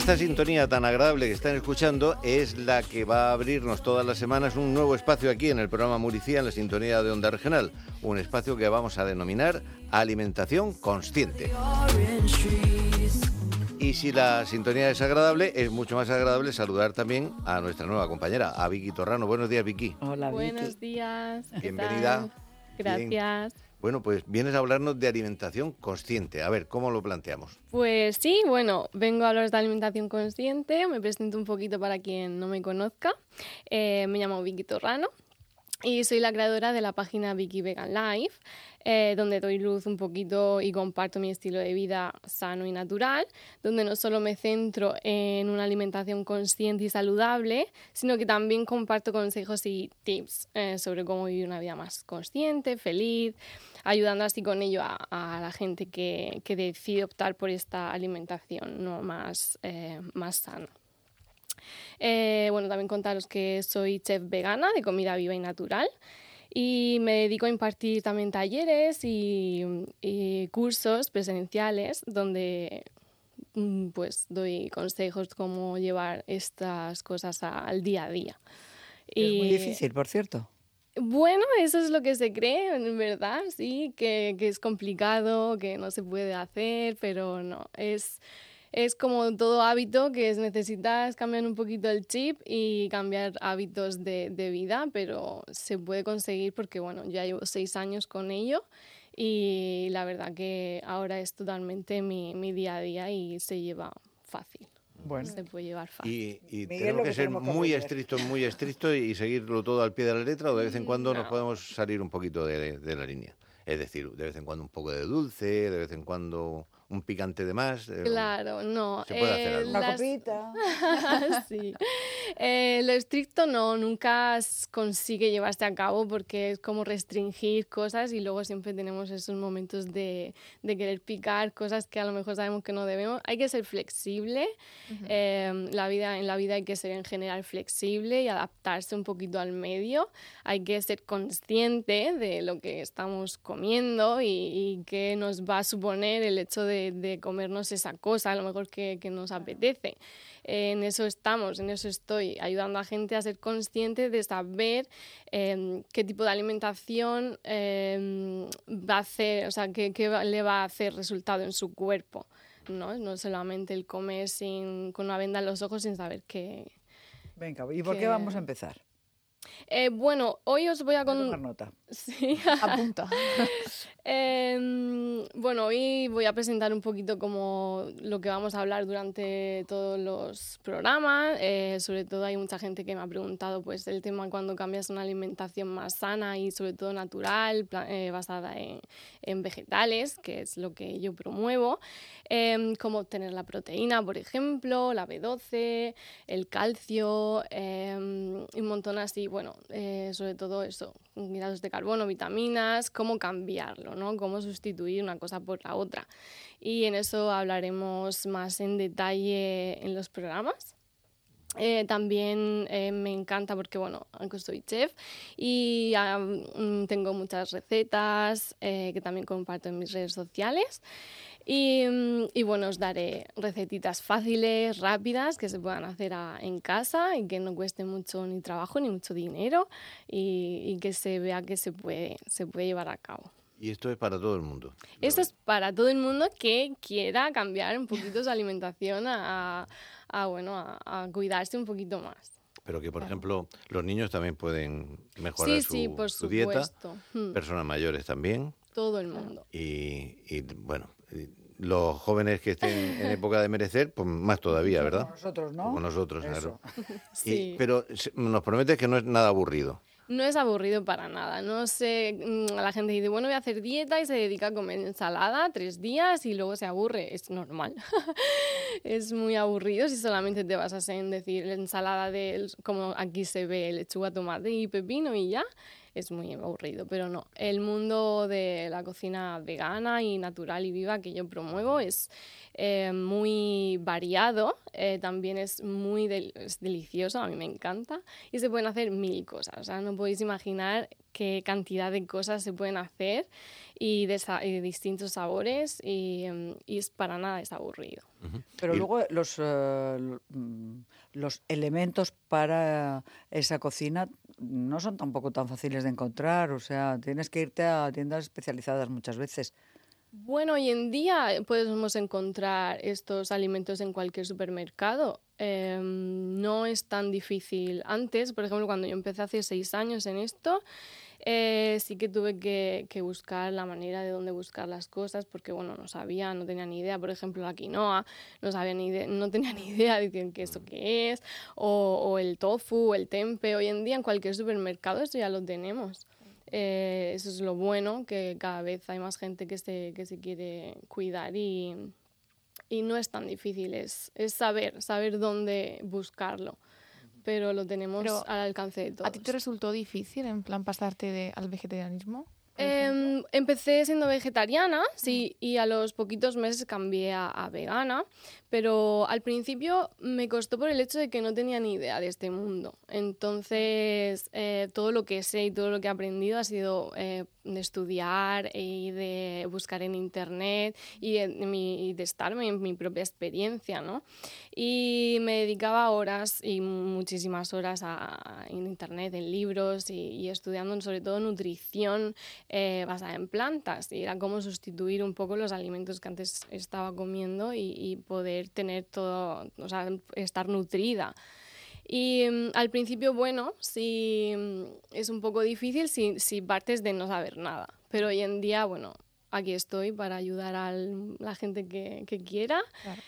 esta sintonía tan agradable que están escuchando es la que va a abrirnos todas las semanas un nuevo espacio aquí en el programa Muricía, en la sintonía de Onda Regional. Un espacio que vamos a denominar Alimentación Consciente. Y si la sintonía es agradable, es mucho más agradable saludar también a nuestra nueva compañera, a Vicky Torrano. Buenos días, Vicky. Hola, Vicky. Buenos días. Bienvenida. Gracias. Bien. Bueno, pues vienes a hablarnos de alimentación consciente. A ver, ¿cómo lo planteamos? Pues sí, bueno, vengo a hablaros de alimentación consciente. Me presento un poquito para quien no me conozca. Me llamo Vicky Torrano y soy la creadora de la página Vicky Vegan Life, donde doy luz un poquito y comparto mi estilo de vida sano y natural, donde no solo me centro en una alimentación consciente y saludable, sino que también comparto consejos y tips sobre cómo vivir una vida más consciente, feliz, ayudando así con ello a la gente que decide optar por esta alimentación, ¿no? más sana. Bueno, también contaros que soy chef vegana de comida viva y natural y me dedico a impartir también talleres y cursos presenciales donde pues doy consejos cómo llevar estas cosas al día a día. Es muy difícil, por cierto. Bueno, eso es lo que se cree, en verdad, sí, que es complicado, que no se puede hacer, pero no, es como todo hábito que necesitas cambiar un poquito el chip y cambiar hábitos de vida, pero se puede conseguir porque, bueno, ya llevo 6 años con ello y la verdad que ahora es totalmente mi día a día y se lleva fácil. Bueno. Se puede llevar fácil. Y Miguel, tenemos que ser muy aprender. estrictos y seguirlo todo al pie de la letra, o de vez en cuando nos podemos salir un poquito de la línea. Es decir, de vez en cuando un poco de dulce, de vez en cuando un picante de más. Claro, no. Se puede hacer algo. Una copita. Sí. Lo estricto nunca consigue llevarse a cabo porque es como restringir cosas y luego siempre tenemos esos momentos de querer picar cosas que a lo mejor sabemos que no debemos. Hay que ser flexible. En la vida hay que ser en general flexible y adaptarse un poquito al medio. Hay que ser consciente de lo que estamos comiendo y qué nos va a suponer el hecho de comernos esa cosa, a lo mejor que nos apetece. En eso estamos, en eso estoy, ayudando a gente a ser consciente de saber qué tipo de alimentación va a hacer, o sea, qué le va a hacer resultado en su cuerpo. No solamente el comer con una venda en los ojos sin saber qué. Venga, ¿y por qué vamos a empezar? Bueno, hoy os voy a tomar nota. Sí. Apunta. Bueno, hoy voy a presentar un poquito como lo que vamos a hablar durante todos los programas. Sobre todo hay mucha gente que me ha preguntado pues el tema cuando cambias una alimentación más sana y sobre todo natural, basada en vegetales, que es lo que yo promuevo. Cómo obtener la proteína, por ejemplo, la B12, el calcio, un montón así, bueno, sobre todo eso, hidratos de carbono, vitaminas, cómo cambiarlo, ¿no? Cómo sustituir una cosa por la otra. Y en eso hablaremos más en detalle en los programas. También me encanta porque, bueno, aunque soy chef y tengo muchas recetas que también comparto en mis redes sociales. Y bueno, os daré recetitas fáciles, rápidas, que se puedan hacer en casa y que no cueste mucho ni trabajo ni mucho dinero y que se vea que se puede llevar a cabo. Y esto es para todo el mundo. Esto es para todo el mundo que quiera cambiar un poquito su alimentación a cuidarse un poquito más. Pero que, por ejemplo, los niños también pueden mejorar su dieta, personas mayores también. Todo el mundo. Y bueno, los jóvenes que estén en época de merecer, pues más todavía, ¿verdad? Con nosotros, ¿no? Con nosotros, Eso. claro. Sí. Pero nos prometes que no es nada aburrido. No es aburrido para nada. No sé, la gente dice, bueno, voy a hacer dieta y se dedica a comer ensalada 3 días y luego se aburre. Es normal. Es muy aburrido si solamente te basas en decir ensalada como aquí se ve, lechuga, tomate y pepino y ya. es muy aburrido, pero no. El mundo de la cocina vegana y natural y viva que yo promuevo es muy variado, también es es delicioso, a mí me encanta, y se pueden hacer 1000 cosas. O sea, no podéis imaginar qué cantidad de cosas se pueden hacer y de distintos sabores y es para nada es aburrido. Pero luego los elementos para esa cocina no son tampoco tan fáciles de encontrar, o sea, tienes que irte a tiendas especializadas muchas veces. Bueno, hoy en día podemos encontrar estos alimentos en cualquier supermercado. No es tan difícil. Antes, por ejemplo, cuando yo empecé hace 6 años en esto, sí que tuve que buscar la manera de dónde buscar las cosas porque, bueno, no tenía ni idea. Por ejemplo, la quinoa, no tenía ni idea de qué eso qué es, o el tofu, el tempe. Hoy en día en cualquier supermercado esto ya lo tenemos. Eso es lo bueno, que cada vez hay más gente que se quiere cuidar y no es tan difícil, es saber dónde buscarlo, pero lo tenemos al alcance de todos. ¿A ti te resultó difícil, en plan, pasarte al vegetarianismo? Empecé siendo vegetariana, sí, y a los poquitos meses cambié a vegana, pero al principio me costó por el hecho de que no tenía ni idea de este mundo. Entonces, todo lo que sé y todo lo que he aprendido ha sido de estudiar y de buscar en internet y de estarme en mi propia experiencia, ¿no? Y me dedicaba horas y muchísimas horas en internet, en libros y estudiando sobre todo nutrición basada en plantas, y era cómo sustituir un poco los alimentos que antes estaba comiendo y poder tener todo, o sea, estar nutrida. Y al principio, bueno, sí es un poco difícil si partes de no saber nada, pero hoy en día, bueno, aquí estoy para ayudar a la gente que quiera. Claro.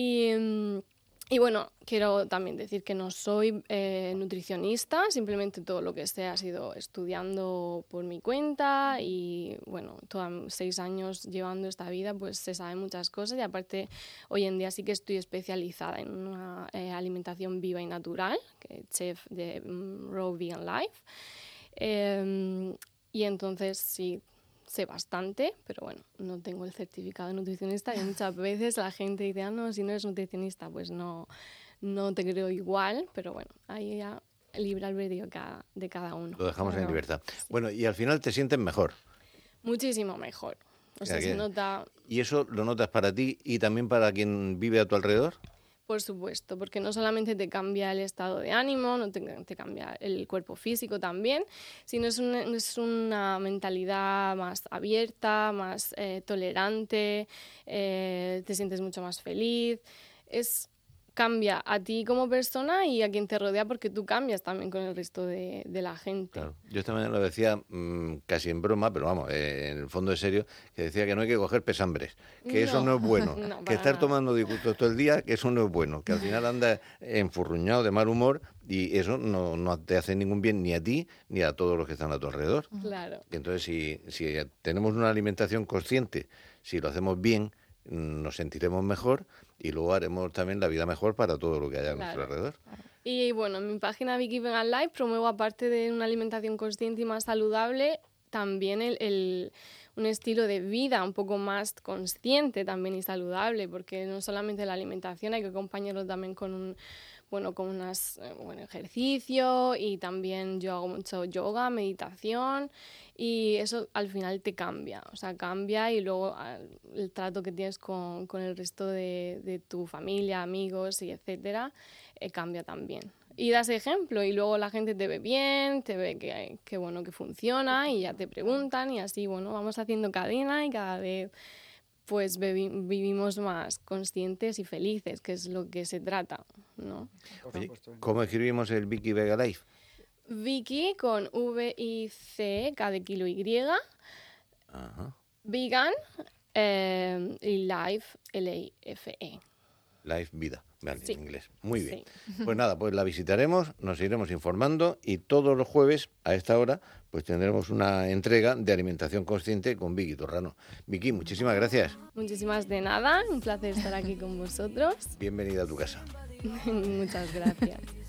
Y bueno, quiero también decir que no soy nutricionista, simplemente todo lo que sé ha sido estudiando por mi cuenta y bueno, 6 años llevando esta vida, pues se saben muchas cosas y aparte hoy en día sí que estoy especializada en una alimentación viva y natural, que es chef de Raw Vegan Life, y entonces sí, sé bastante, pero bueno, no tengo el certificado de nutricionista y muchas veces la gente dice, no, si no eres nutricionista, pues no te creo igual, pero bueno, ahí ya libre albedrío de cada uno. Lo dejamos en libertad. Sí. Bueno, y al final te sientes mejor. Muchísimo mejor. O sea, se nota... ¿Y eso lo notas para ti y también para quien vive a tu alrededor? Por supuesto, porque no solamente te cambia el estado de ánimo, no te cambia el cuerpo físico también, sino es una mentalidad más abierta, más tolerante, te sientes mucho más feliz. Cambia a ti como persona y a quien te rodea porque tú cambias también con el resto de la gente. Claro. Yo esta mañana lo decía casi en broma, pero vamos, en el fondo es serio, que decía que no hay que coger pesambres, que eso no es bueno, que estar tomando disgustos todo el día, que eso no es bueno, que al final andas enfurruñado de mal humor y eso no te hace ningún bien ni a ti ni a todos los que están a tu alrededor. Claro. Entonces, si tenemos una alimentación consciente, si lo hacemos bien, nos sentiremos mejor y luego haremos también la vida mejor para todo lo que haya a nuestro alrededor. Y bueno, en mi página Vicky Vegan Life promuevo, aparte de una alimentación consciente y más saludable, también un estilo de vida un poco más consciente también y saludable, porque no solamente la alimentación, hay que acompañarlo también con ejercicio, y también yo hago mucho yoga, meditación, y eso al final te cambia, o sea, cambia, y luego el trato que tienes con el resto de tu familia, amigos y etcétera, cambia también. Y das ejemplo y luego la gente te ve bien, te ve que bueno, que funciona y ya te preguntan y así, bueno, vamos haciendo cadena y cada vez pues vivimos más conscientes y felices, que es lo que se trata, ¿no? Oye, ¿cómo escribimos el Vicky Vegan Life? Vicky con V-I-C, K de kilo Y, Ajá. Vegan y Life, L-I-F-E. Life, vida, vale, Sí. en inglés. Muy bien. Sí. Pues nada, pues la visitaremos, nos iremos informando y todos los jueves a esta hora pues tendremos una entrega de alimentación consciente con Vicky Torrano. Vicky, muchísimas gracias. Muchísimas de nada, un placer estar aquí con vosotros. Bienvenida a tu casa. Muchas gracias.